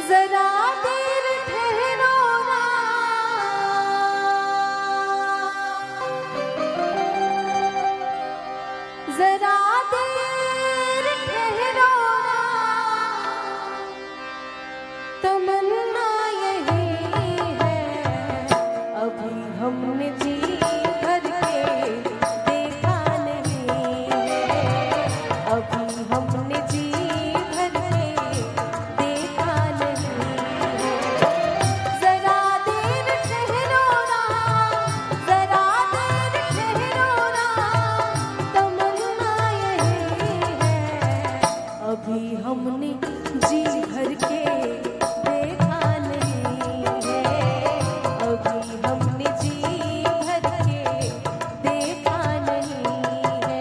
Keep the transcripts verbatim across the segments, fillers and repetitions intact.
जरा देर ठहरो ना, जरा देर ठहरो ना, तमन्ना यही है अभी हमने जी भर के देखा नहीं है, अभी हमने जी भर के देखा नहीं है। जरा देर ठहरो ना, जरा देर ठहरो ना, तमन्ना यही है अभी हमने जी भर के देखा नहीं है, अभी हमने जी भर के देखा नहीं है।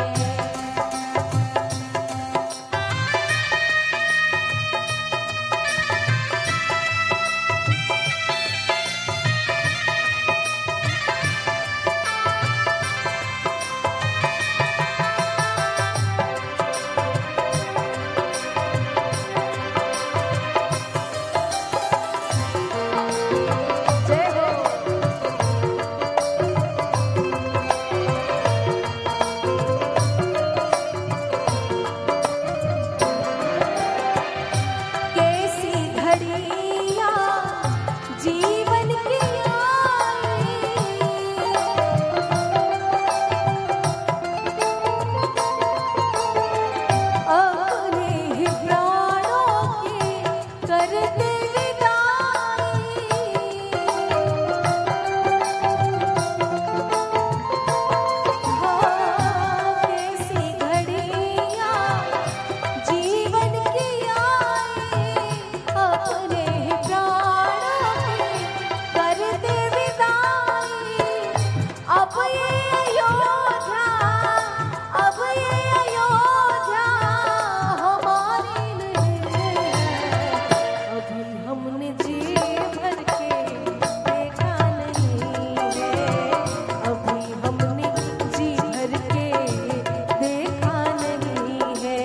जय हो। कैसी घड़ियां जीवन की आई, अपने ही प्राणों की करते विदाई। हाँ, कैसी घड़ियां जीवन की आई, अपने ही प्राणों की करते विदाई। अब ये अयोध्या, अब ये अयोध्या हमारी नहीं है, अभी हमने जी भर के देखा नहीं है, अभी हमने जी भर के देखा नहीं है।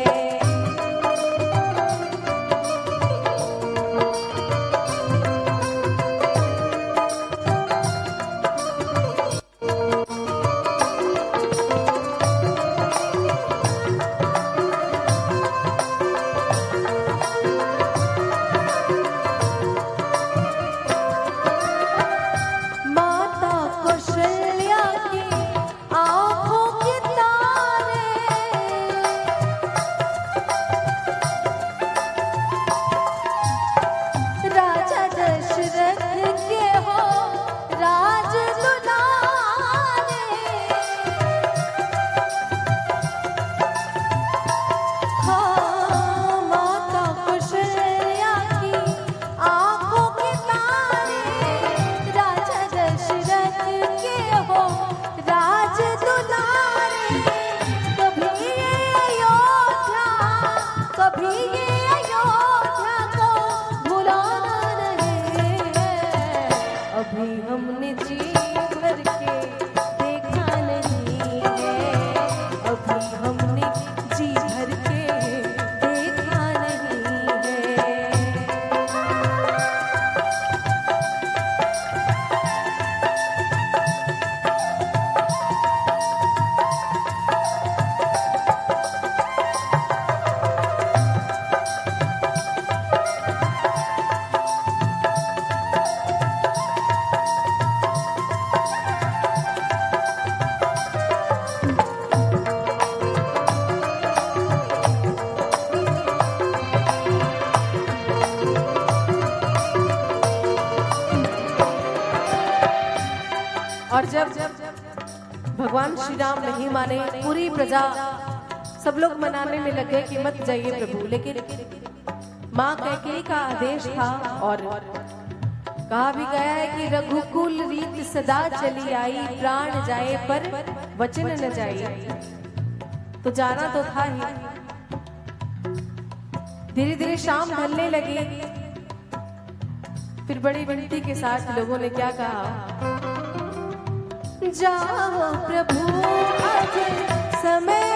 माता कौशल्या की आंखों के तारे, राजा दशरथ के हो राज दुलारे। हाँ, माता कौशल्या की आंखों के तारे, राजा दशरथ के हो राज दुलारे। कभी ये अयोध्या, कभी ये अयोध्या को भुलाना नहीं है, अभी हमने जी भर के देखा नहीं है, अभी हमने जी भर के देखा नहीं है। और जब भगवान श्री राम नहीं माने, पूरी प्रजा सब लोग मनाने में लग गए कि मत जाइए प्रभु, लेकिन माँ कैकेयी का आदेश था और कहा भी गया है कि रघुकुल रीत सदा चली आई, प्राण जाए पर वचन न जाए। तो जाना तो था ही। धीरे धीरे शाम ढलने लगी, फिर बड़ी विनती के साथ लोगों ने क्या कहा, जाओ प्रभु अब समय